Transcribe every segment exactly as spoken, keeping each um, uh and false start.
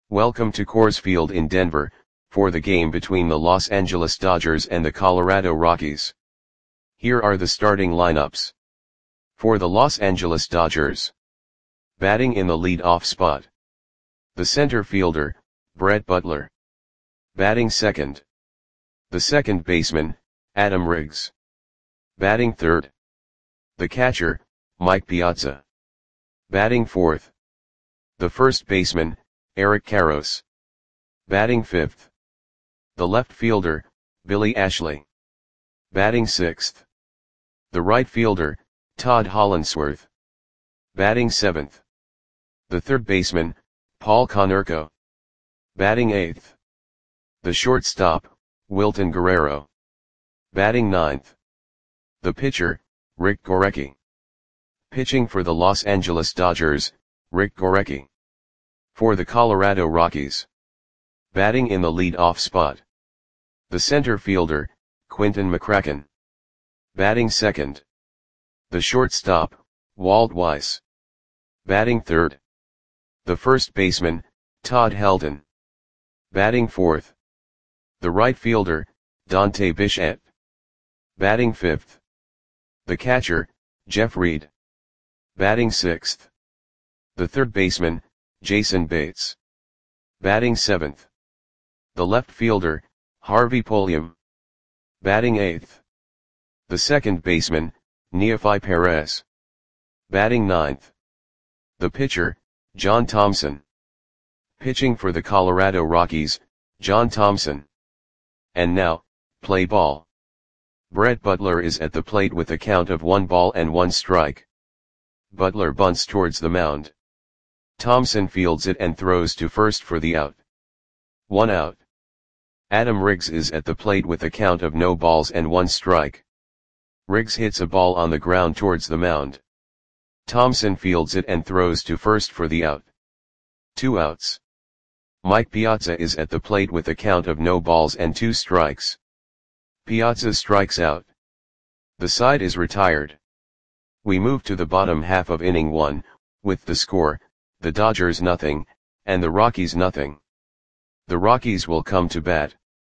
Welcome to Coors Field in Denver, for the game between the Los Angeles Dodgers and the Colorado Rockies. Here are the starting lineups. For the Los Angeles Dodgers. Batting in the lead-off spot. The center fielder, Brett Butler. Batting second. The second baseman, Adam Riggs. Batting third. The catcher, Mike Piazza. Batting fourth. The first baseman, Eric Karros. Batting fifth. The left fielder, Billy Ashley. Batting sixth. The right fielder, Todd Hollandsworth. Batting seventh. The third baseman, Paul Konerko. Batting eighth. The shortstop, Wilton Guerrero. Batting ninth. The pitcher, Rick Gorecki. Pitching for the Los Angeles Dodgers, Rick Gorecki. For the Colorado Rockies. Batting in the lead-off spot. The center fielder, Quinton McCracken. Batting second. The shortstop, Walt Weiss. Batting third. The first baseman, Todd Helton. Batting fourth. The right fielder, Dante Bichette. Batting fifth. The catcher, Jeff Reed. Batting sixth. The third baseman, Jason Bates. Batting seventh. The left fielder, Harvey Polium. Batting eighth. The second baseman, Neefi Perez. Batting ninth. The pitcher, John Thompson. Pitching for the Colorado Rockies, John Thompson. And now, play ball. Brett Butler is at the plate with a count of one ball and one strike. Butler bunts towards the mound. Thompson fields it and throws to first for the out. One out. Adam Riggs is at the plate with a count of no balls and one strike. Riggs hits a ball on the ground towards the mound. Thompson fields it and throws to first for the out. Two outs. Mike Piazza is at the plate with a count of no balls and two strikes. Piazza strikes out. The side is retired. We move to the bottom half of inning one, with the score, the Dodgers nothing, and the Rockies nothing. The Rockies will come to bat.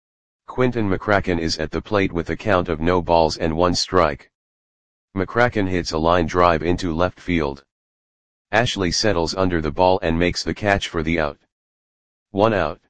Quinton McCracken is at the plate with a count of no balls and one strike. McCracken hits a line drive into left field. Ashley settles under the ball and makes the catch for the out. One out.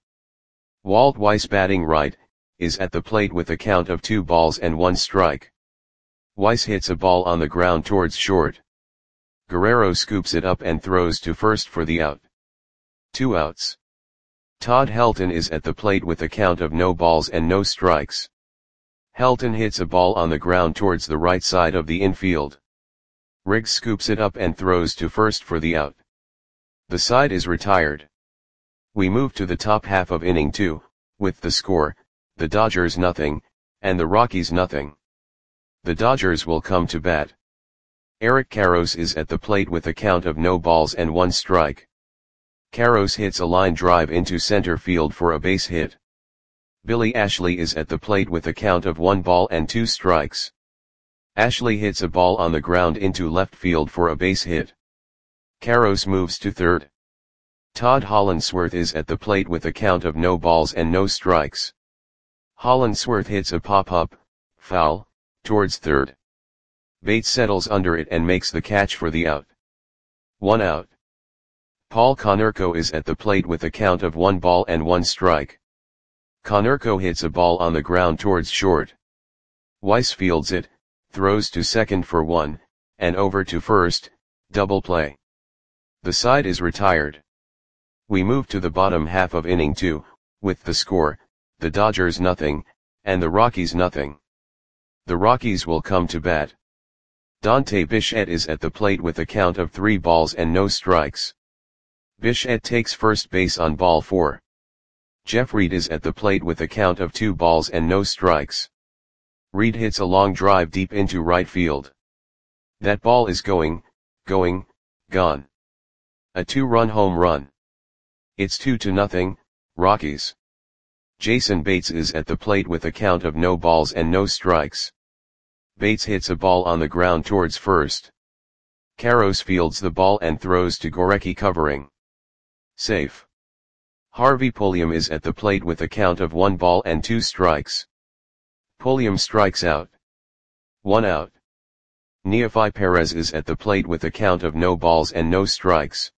Walt Weiss, batting right, is at the plate with a count of two balls and one strike. Weiss hits a ball on the ground towards short. Guerrero scoops it up and throws to first for the out. Two outs. Todd Helton is at the plate with a count of no balls and no strikes. Helton hits a ball on the ground towards the right side of the infield. Riggs scoops it up and throws to first for the out. The side is retired. We move to the top half of inning two, with the score, the Dodgers nothing, and the Rockies nothing. The Dodgers will come to bat. Eric Karros is at the plate with a count of no balls and one strike. Karros hits a line drive into center field for a base hit. Billy Ashley is at the plate with a count of one ball and two strikes. Ashley hits a ball on the ground into left field for a base hit. Karros moves to third. Todd Hollandsworth is at the plate with a count of no balls and no strikes. Hollandsworth hits a pop-up, foul, towards third. Bates settles under it and makes the catch for the out. One out. Paul Konerko is at the plate with a count of one ball and one strike. Konerko hits a ball on the ground towards short. Weiss fields it, throws to second for one, and over to first, double play. The side is retired. We move to the bottom half of inning two, with the score, the Dodgers nothing, and the Rockies nothing. The Rockies will come to bat. Dante Bichette is at the plate with a count of three balls and no strikes. Bichette takes first base on ball four. Jeff Reed is at the plate with a count of two balls and no strikes. Reed hits a long drive deep into right field. That ball is going, going, gone. A two-run home run. It's two to nothing, Rockies. Jason Bates is at the plate with a count of no balls and no strikes. Bates hits a ball on the ground towards first. Karros fields the ball and throws to Gorecki covering. Safe. Harvey Pulliam is at the plate with a count of one ball and two strikes. Pulliam strikes out. One out. Neofi Perez is at the plate with a count of no balls and no strikes.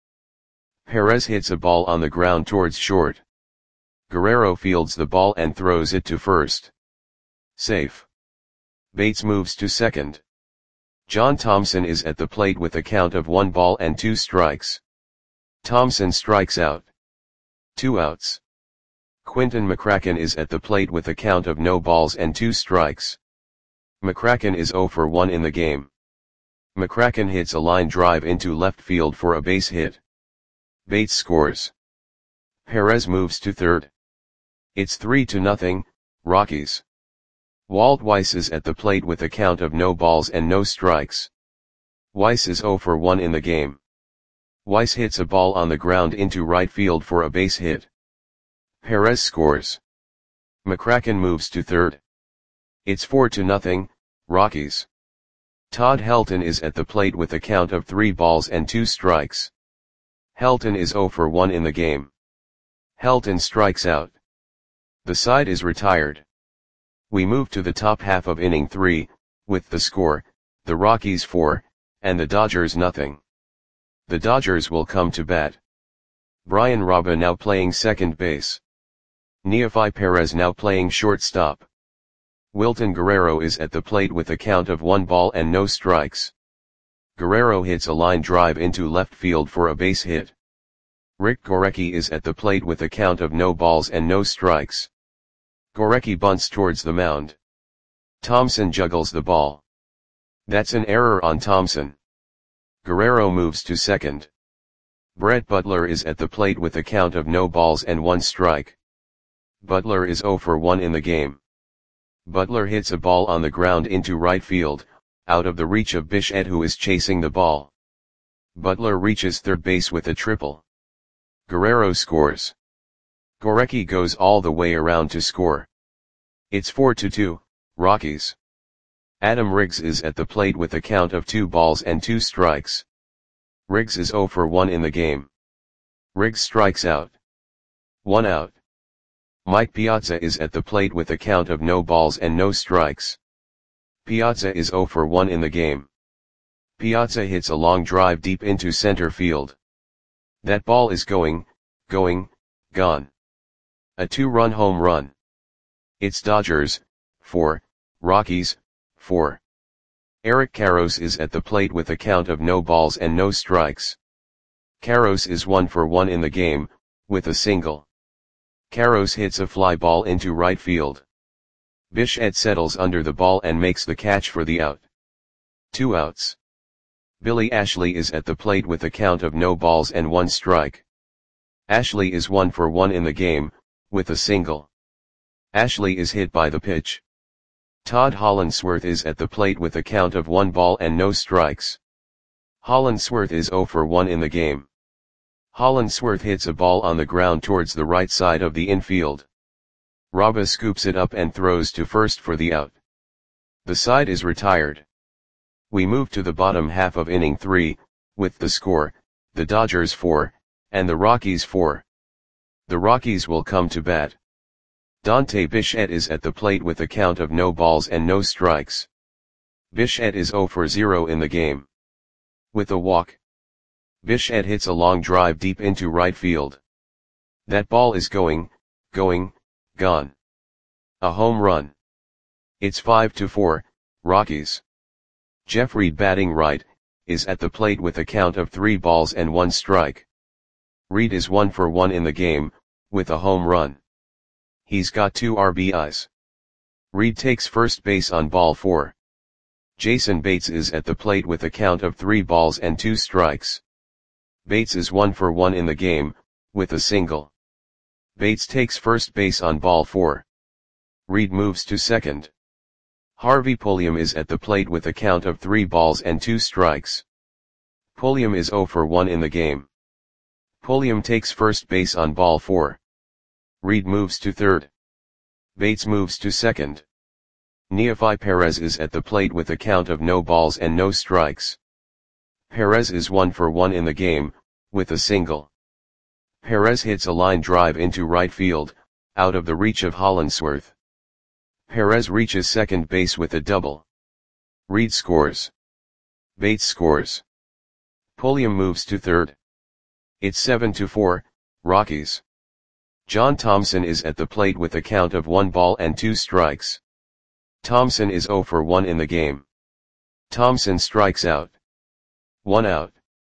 Perez hits a ball on the ground towards short. Guerrero fields the ball and throws it to first. Safe. Bates moves to second. John Thompson is at the plate with a count of one ball and two strikes. Thompson strikes out. Two outs. Quinton McCracken is at the plate with a count of no balls and two strikes. McCracken is zero for one in the game. McCracken hits a line drive into left field for a base hit. Bates scores. Perez moves to third. It's three to nothing, Rockies. Walt Weiss is at the plate with a count of no balls and no strikes. Weiss is zero for one in the game. Weiss hits a ball on the ground into right field for a base hit. Perez scores. McCracken moves to third. It's four to nothing, Rockies. Todd Helton is at the plate with a count of three balls and two strikes. Helton is zero for one in the game. Helton strikes out. The side is retired. We move to the top half of inning three, with the score, the Rockies four, and the Dodgers nothing. The Dodgers will come to bat. Brian Raba now playing second base. Neofi Perez now playing shortstop. Wilton Guerrero is at the plate with a count of one ball and no strikes. Guerrero hits a line drive into left field for a base hit. Rick Gorecki is at the plate with a count of no balls and no strikes. Gorecki bunts towards the mound. Thompson juggles the ball. That's an error on Thompson. Guerrero moves to second. Brett Butler is at the plate with a count of no balls and one strike. Butler is zero for one in the game. Butler hits a ball on the ground into right field, out of the reach of Bichette, who is chasing the ball. Butler reaches third base with a triple. Guerrero scores. Gorecki goes all the way around to score. It's four to two, Rockies. Adam Riggs is at the plate with a count of two balls and two strikes. Riggs is zero for one in the game. Riggs strikes out. One out. Mike Piazza is at the plate with a count of no balls and no strikes. Piazza is zero for one in the game. Piazza hits a long drive deep into center field. That ball is going, going, gone. A two-run home run. It's Dodgers, four, Rockies, four. Eric Karros is at the plate with a count of no balls and no strikes. Karros is one for one in the game, with a single. Karros hits a fly ball into right field. Bichette settles under the ball and makes the catch for the out. Two outs. Billy Ashley is at the plate with a count of no balls and one strike. Ashley is one for one in the game, with a single. Ashley is hit by the pitch. Todd Hollandsworth is at the plate with a count of one ball and no strikes. Hollandsworth is zero for one in the game. Hollandsworth hits a ball on the ground towards the right side of the infield. Raba scoops it up and throws to first for the out. The side is retired. We move to the bottom half of inning three, with the score, the Dodgers four, and the Rockies four. The Rockies will come to bat. Dante Bichette is at the plate with a count of no balls and no strikes. Bichette is zero for zero in the game. With a walk. Bichette hits a long drive deep into right field. That ball is going, going, gone. A home run. It's five to four, Rockies. Jeff Reed, batting right, is at the plate with a count of three balls and one strike. Reed is one for one in the game, with a home run. He's got two R B Is. Reed takes first base on ball four. Jason Bates is at the plate with a count of three balls and two strikes. Bates is one for one in the game, with a single. Bates takes first base on ball four. Reed moves to second. Harvey Pulliam is at the plate with a count of three balls and two strikes. Pulliam is zero for one in the game. Pulliam takes first base on ball four. Reed moves to third. Bates moves to second. Neofi Perez is at the plate with a count of no balls and no strikes. Perez is one for one in the game, with a single. Perez hits a line drive into right field, out of the reach of Hollandsworth. Perez reaches second base with a double. Reed scores. Bates scores. Pulliam moves to third. It's seven to four, Rockies. John Thompson is at the plate with a count of one ball and two strikes. Thompson is zero for one in the game. Thompson strikes out. One out.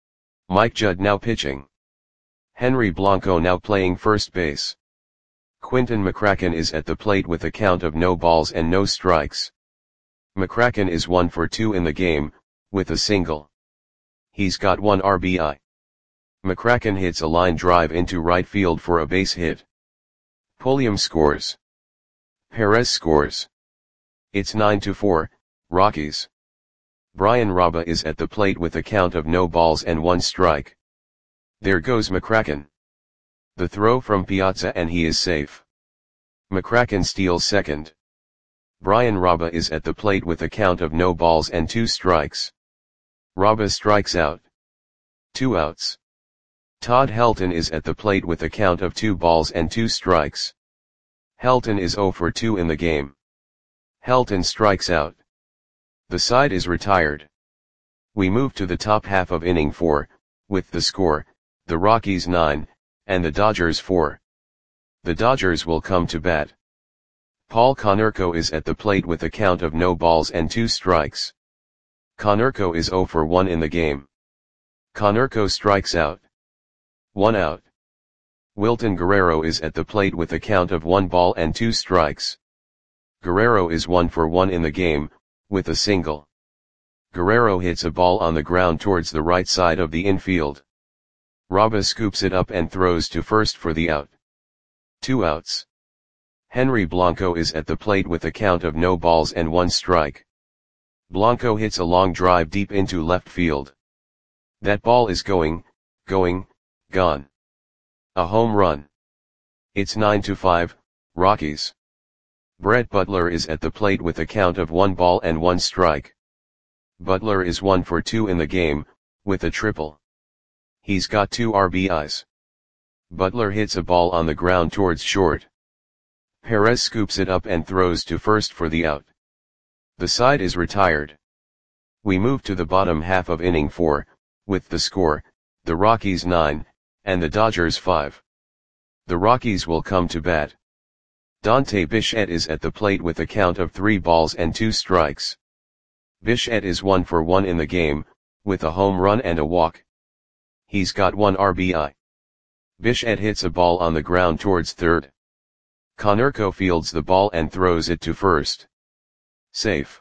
Mike Judd now pitching. Henry Blanco now playing first base. Quinton McCracken is at the plate with a count of no balls and no strikes. McCracken is one for two in the game, with a single. He's got one R B I. McCracken hits a line drive into right field for a base hit. Pulliam scores. Perez scores. It's nine to four, Rockies. Brian Raba is at the plate with a count of no balls and one strike. There goes McCracken. The throw from Piazza and he is safe. McCracken steals second. Brian Raba is at the plate with a count of no balls and two strikes. Raba strikes out. Two outs. Todd Helton is at the plate with a count of two balls and two strikes. Helton is zero for two in the game. Helton strikes out. The side is retired. We move to the top half of inning four, with the score, the Rockies nine, and the Dodgers four. The Dodgers will come to bat. Paul Konerko is at the plate with a count of no balls and two strikes. Konerko is zero for one in the game. Konerko strikes out. One out. Wilton Guerrero is at the plate with a count of one ball and two strikes. Guerrero is one for one in the game, with a single. Guerrero hits a ball on the ground towards the right side of the infield. Raba scoops it up and throws to first for the out. Two outs. Henry Blanco is at the plate with a count of no balls and one strike. Blanco hits a long drive deep into left field. That ball is going, going, gone. A home run. It's nine to five, Rockies. Brett Butler is at the plate with a count of one ball and one strike. Butler is one for two in the game, with a triple. He's got two R B Is. Butler hits a ball on the ground towards short. Perez scoops it up and throws to first for the out. The side is retired. We move to the bottom half of inning four, with the score, the Rockies nine, and the Dodgers five. The Rockies will come to bat. Dante Bichette is at the plate with a count of three balls and two strikes. Bichette is one for one in the game, with a home run and a walk. He's got one R B I. Bichette hits a ball on the ground towards third. Konerko fields the ball and throws it to first. Safe.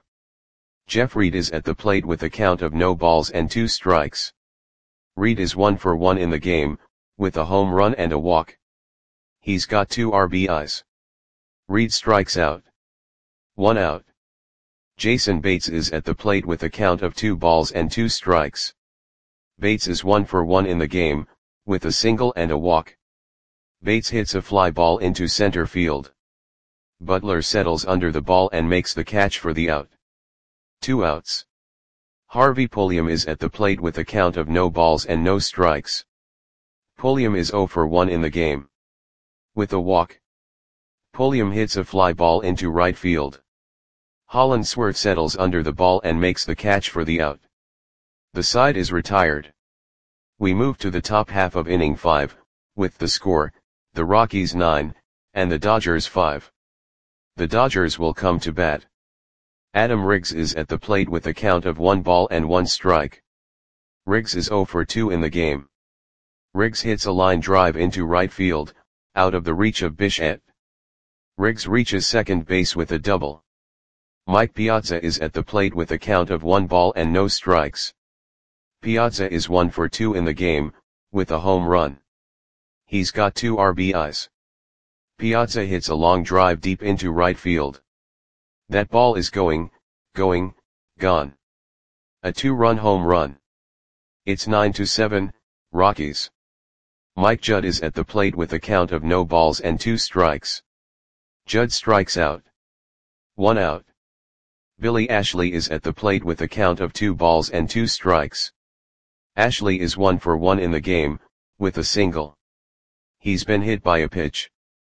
Jeff Reed is at the plate with a count of no balls and two strikes. Reed is one for one in the game, with a home run and a walk. He's got two R B Is. Reed strikes out. One out. Jason Bates is at the plate with a count of two balls and two strikes. Bates is one for one in the game, with a single and a walk. Bates hits a fly ball into center field. Butler settles under the ball and makes the catch for the out. Two outs. Harvey Pulliam is at the plate with a count of no balls and no strikes. Pulliam is zero for one in the game. With a walk. Pulliam hits a fly ball into right field. Hollandsworth settles under the ball and makes the catch for the out. The side is retired. We move to the top half of inning five, with the score, the Rockies nine, and the Dodgers five. The Dodgers will come to bat. Adam Riggs is at the plate with a count of one ball and one strike. Riggs is zero for two in the game. Riggs hits a line drive into right field, out of the reach of Bichette. Riggs reaches second base with a double. Mike Piazza is at the plate with a count of one ball and no strikes. Piazza is one for two in the game, with a home run. He's got two R B Is. Piazza hits a long drive deep into right field. That ball is going, going, gone. A two-run home run. It's nine to seven, Rockies. Mike Judd is at the plate with a count of no balls and two strikes. Judd strikes out. One out. Billy Ashley is at the plate with a count of two balls and two strikes. Ashley is one for one in the game, with a single. He's been hit by a pitch.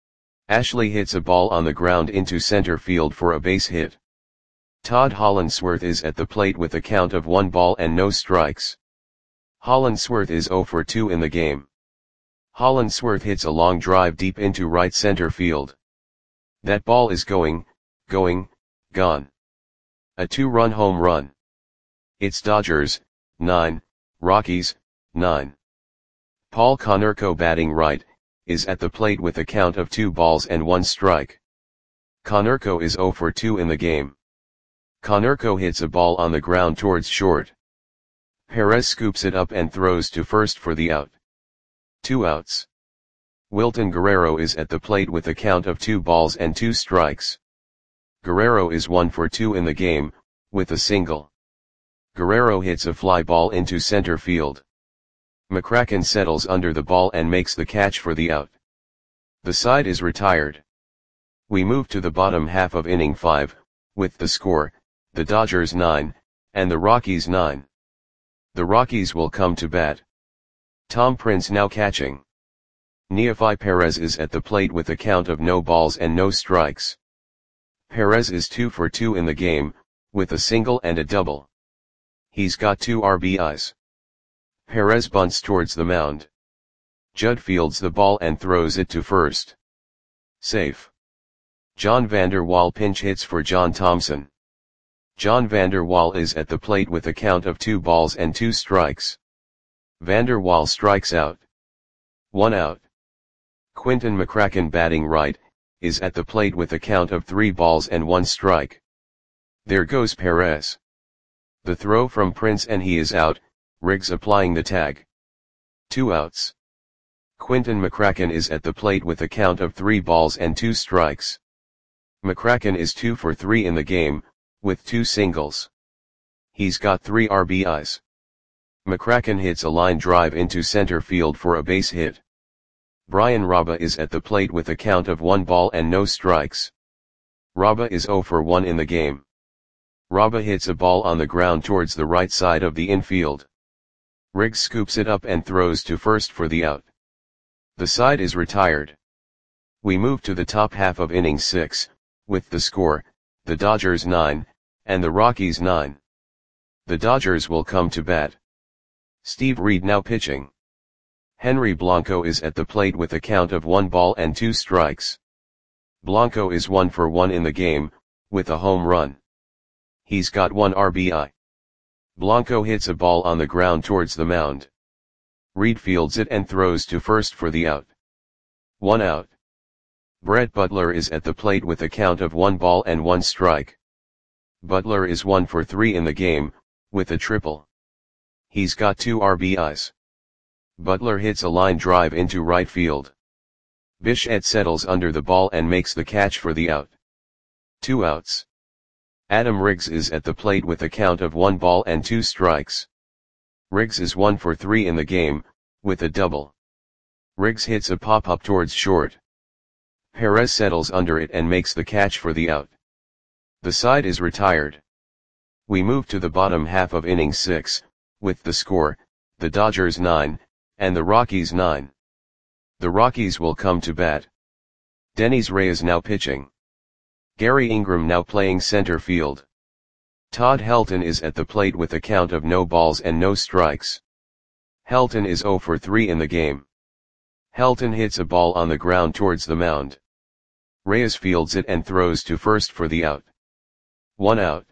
Ashley hits a ball on the ground into center field for a base hit. Todd Hollandsworth is at the plate with a count of one ball and no strikes. Hollandsworth is oh for two in the game. Hollandsworth hits a long drive deep into right center field. That ball is going, going, gone. A two-run home run. It's Dodgers, nine, Rockies, nine. Paul Konerko, batting right, is at the plate with a count of two balls and one strike. Konerko is oh for two in the game. Konerko hits a ball on the ground towards short. Perez scoops it up and throws to first for the out. Two outs. Wilton Guerrero is at the plate with a count of two balls and two strikes. Guerrero is one for two in the game, with a single. Guerrero hits a fly ball into center field. McCracken settles under the ball and makes the catch for the out. The side is retired. We move to the bottom half of inning five, with the score, the Dodgers nine, and the Rockies nine. The Rockies will come to bat. Tom Prince now catching. Neofi Perez is at the plate with a count of no balls and no strikes. Perez is two for two in the game, with a single and a double. He's got two R B Is. Perez bunts towards the mound. Judd fields the ball and throws it to first. Safe. John Vander Wal pinch hits for John Thompson. John Vander Wal is at the plate with a count of two balls and two strikes. Vander Wal strikes out. One out. Quinton McCracken, batting right, is at the plate with a count of three balls and one strike. There goes Perez. The throw from Prince and he is out, Riggs applying the tag. Two outs. Quinton McCracken is at the plate with a count of three balls and two strikes. McCracken is two for three in the game, with two singles. He's got three R B Is. McCracken hits a line drive into center field for a base hit. Brian Raba is at the plate with a count of one ball and no strikes. Raba is oh for one in the game. Raba hits a ball on the ground towards the right side of the infield. Riggs scoops it up and throws to first for the out. The side is retired. We move to the top half of inning six, with the score, the Dodgers nine, and the Rockies nine. The Dodgers will come to bat. Steve Reed now pitching. Henry Blanco is at the plate with a count of one ball and two strikes. Blanco is one for one in the game, with a home run. He's got one R B I. Blanco hits a ball on the ground towards the mound. Reed fields it and throws to first for the out. One out. Brett Butler is at the plate with a count of one ball and one strike. Butler is one for three in the game, with a triple. He's got two R B Is. Butler hits a line drive into right field. Bichette settles under the ball and makes the catch for the out. Two outs. Adam Riggs is at the plate with a count of one ball and two strikes. Riggs is one for three in the game, with a double. Riggs hits a pop-up towards short. Perez settles under it and makes the catch for the out. The side is retired. We move to the bottom half of inning six, with the score, the Dodgers nine, and the Rockies nine. The Rockies will come to bat. Dennis Reyes now pitching. Gary Ingram now playing center field. Todd Helton is at the plate with a count of no balls and no strikes. Helton is oh for three in the game. Helton hits a ball on the ground towards the mound. Reyes fields it and throws to first for the out. One out.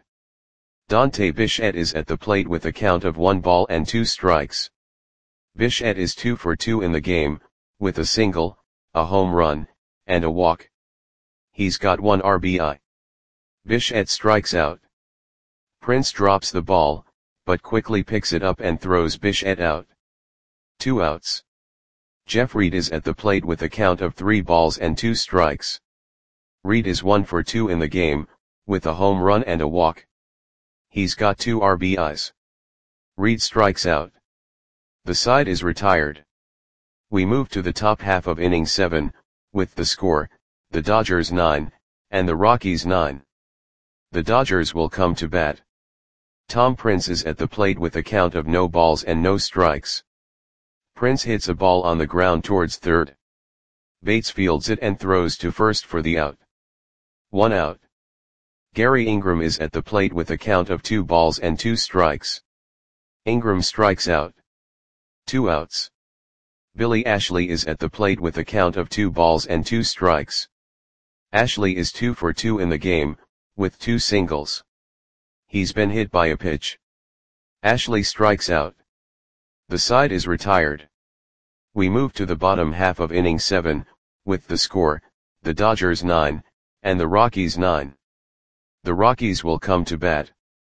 Dante Bichette is at the plate with a count of one ball and two strikes. Bichette is two for two in the game, with a single, a home run, and a walk. He's got one R B I. Bichette strikes out. Prince drops the ball, but quickly picks it up and throws Bichette out. Two outs. Jeff Reed is at the plate with a count of three balls and two strikes. Reed is one for two in the game, with a home run and a walk. He's got two R B Is. Reed strikes out. The side is retired. We move to the top half of inning seven, with the score, the Dodgers nine, and the Rockies nine. The Dodgers will come to bat. Tom Prince is at the plate with a count of no balls and no strikes. Prince hits a ball on the ground towards third. Bates fields it and throws to first for the out. One out. Gary Ingram is at the plate with a count of two balls and two strikes. Ingram strikes out. Two outs. Billy Ashley is at the plate with a count of two balls and two strikes. Ashley is two for two in the game, with two singles. He's been hit by a pitch. Ashley strikes out. The side is retired. We move to the bottom half of inning seven, with the score, the Dodgers nine, and the Rockies nine. The Rockies will come to bat.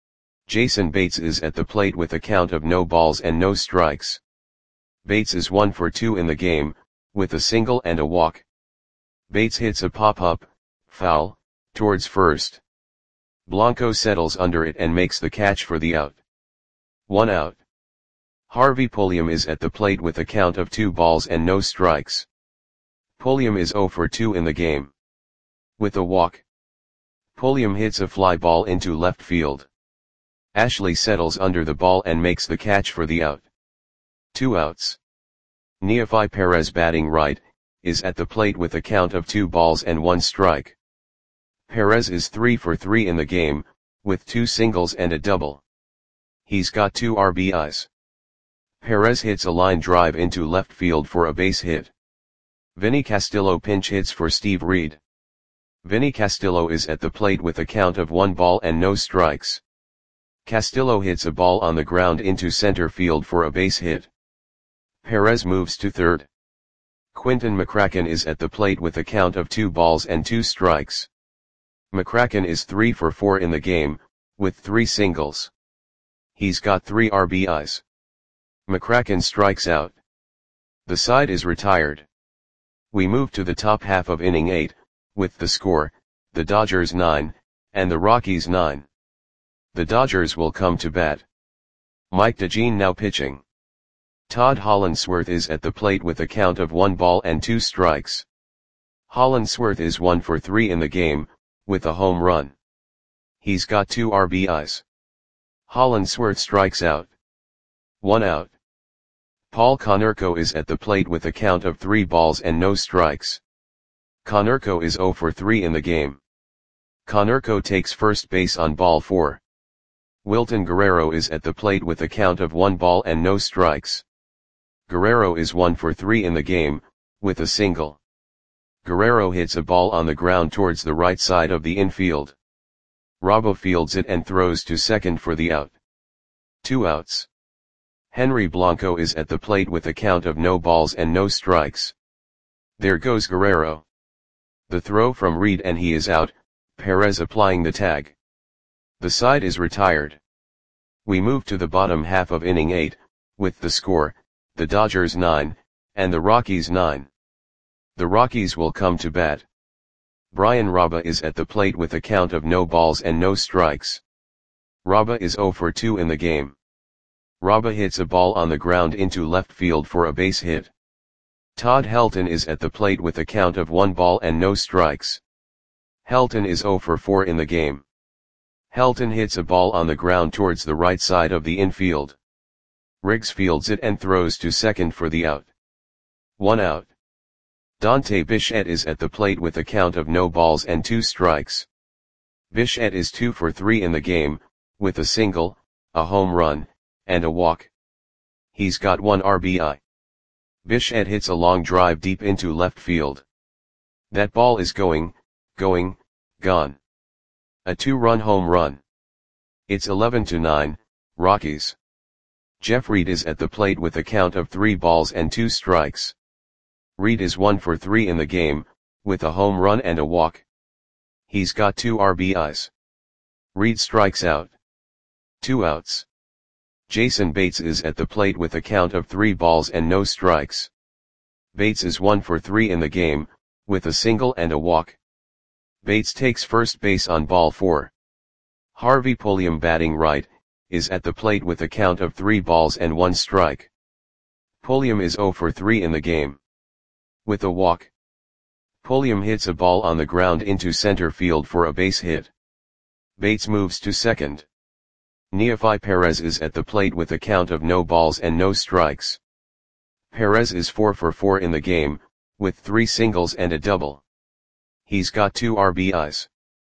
Jason Bates is at the plate with a count of no balls and no strikes. Bates is one for two in the game, with a single and a walk. Bates hits a pop-up, foul, towards first. Blanco settles under it and makes the catch for the out. One out. Harvey Pulliam is at the plate with a count of two balls and no strikes. Pulliam is zero for two in the game. With a walk. Pulliam hits a fly ball into left field. Ashley settles under the ball and makes the catch for the out. Two outs. Neefi Perez, batting right, is at the plate with a count of two balls and one strike. Perez is three for three in the game, with two singles and a double. He's got two R B Is. Perez hits a line drive into left field for a base hit. Vinny Castillo pinch hits for Steve Reed. Vinny Castillo is at the plate with a count of one ball and no strikes. Castillo hits a ball on the ground into center field for a base hit. Perez moves to third. Quinton McCracken is at the plate with a count of two balls and two strikes. McCracken is three for four in the game, with three singles. He's got three R B Is. McCracken strikes out. The side is retired. We move to the top half of inning eight, with the score, the Dodgers nine, and the Rockies nine. The Dodgers will come to bat. Mike DeGene now pitching. Todd Hollandsworth is at the plate with a count of one ball and two strikes. Hollandsworth is one for three in the game, with a home run. He's got two R B Is. Hollandsworth strikes out. One out. Paul Konerko is at the plate with a count of three balls and no strikes. Konerko is zero for three in the game. Konerko takes first base on ball four. Wilton Guerrero is at the plate with a count of one ball and no strikes. Guerrero is one for three in the game, with a single. Guerrero hits a ball on the ground towards the right side of the infield. Robbo fields it and throws to second for the out. Two outs. Henry Blanco is at the plate with a count of no balls and no strikes. There goes Guerrero. The throw from Reed and he is out, Perez applying the tag. The side is retired. We move to the bottom half of inning eight, with the score, the Dodgers nine, and the Rockies nine. The Rockies will come to bat. Brian Raba is at the plate with a count of no balls and no strikes. Raba is zero for two in the game. Raba hits a ball on the ground into left field for a base hit. Todd Helton is at the plate with a count of one ball and no strikes. Helton is zero for four in the game. Helton hits a ball on the ground towards the right side of the infield. Riggs fields it and throws to second for the out. One out. Dante Bichette is at the plate with a count of no balls and two strikes. Bichette is two for three in the game, with a single, a home run, and a walk. He's got one R B I. Bichette hits a long drive deep into left field. That ball is going, going, gone. A two-run home run. It's eleven to nine, Rockies. Jeff Reed is at the plate with a count of three balls and two strikes. Reed is one for three in the game, with a home run and a walk. He's got two R B Is. Reed strikes out. Two outs. Jason Bates is at the plate with a count of three balls and no strikes. Bates is one for three in the game, with a single and a walk. Bates takes first base on ball four. Harvey Pulliam, batting right, is at the plate with a count of three balls and one strike. Pulliam is zero for three in the game. With a walk. Pulliam hits a ball on the ground into center field for a base hit. Bates moves to second. Neefi Perez is at the plate with a count of no balls and no strikes. Perez is four for four in the game, with three singles and a double. He's got two R B Is.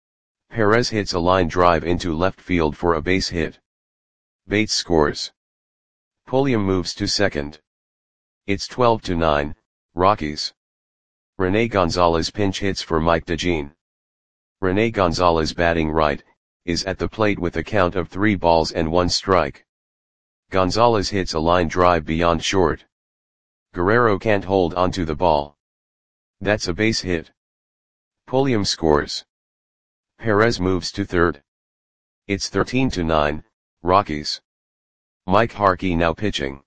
Perez hits a line drive into left field for a base hit. Bates scores. Pulliam moves to second. It's twelve to nine, Rockies. Rene Gonzalez pinch hits for Mike DeJean. Rene Gonzalez, batting right, is at the plate with a count of three balls and one strike. Gonzalez hits a line drive beyond short. Guerrero can't hold onto the ball. That's a base hit. Pulliam scores. Perez moves to third. It's thirteen to nine, Rockies. Mike Harkey now pitching.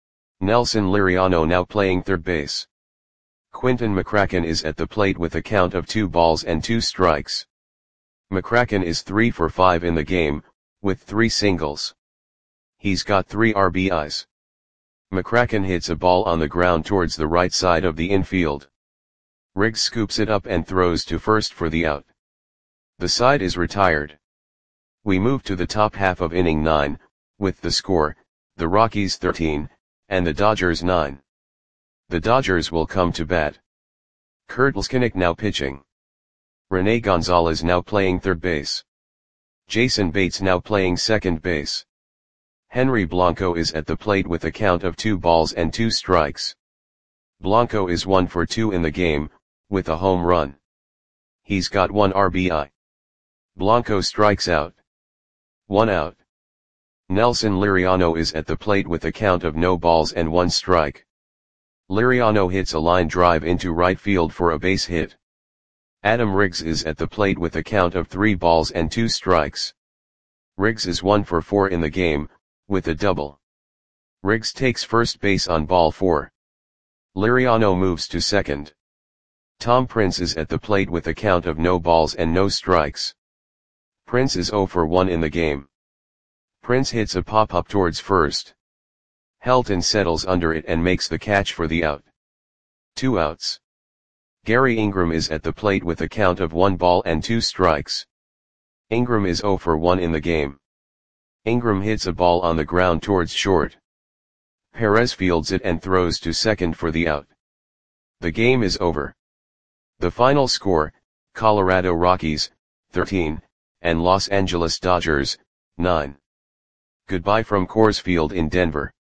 Nelson Liriano now playing third base. Quinton McCracken is at the plate with a count of two balls and two strikes. McCracken is three for five in the game, with three singles. He's got three R B Is. McCracken hits a ball on the ground towards the right side of the infield. Riggs scoops it up and throws to first for the out. The side is retired. We move to the top half of inning nine, with the score, the Rockies thirteen, and the Dodgers nine. The Dodgers will come to bat. Kurt Leskinick now pitching. Rene Gonzalez now playing third base. Jason Bates now playing second base. Henry Blanco is at the plate with a count of two balls and two strikes. Blanco is one for two in the game, with a home run. He's got one R B I. Blanco strikes out. One out. Nelson Liriano is at the plate with a count of no balls and one strike. Liriano hits a line drive into right field for a base hit. Adam Riggs is at the plate with a count of three balls and two strikes. Riggs is one for four in the game, with a double. Riggs takes first base on ball four. Liriano moves to second. Tom Prince is at the plate with a count of no balls and no strikes. Prince is zero for one in the game. Prince hits a pop-up towards first. Helton settles under it and makes the catch for the out. Two outs. Gary Ingram is at the plate with a count of one ball and two strikes. Ingram is zero for one in the game. Ingram hits a ball on the ground towards short. Perez fields it and throws to second for the out. The game is over. The final score, Colorado Rockies, thirteen, and Los Angeles Dodgers, nine. Goodbye from Coors Field in Denver.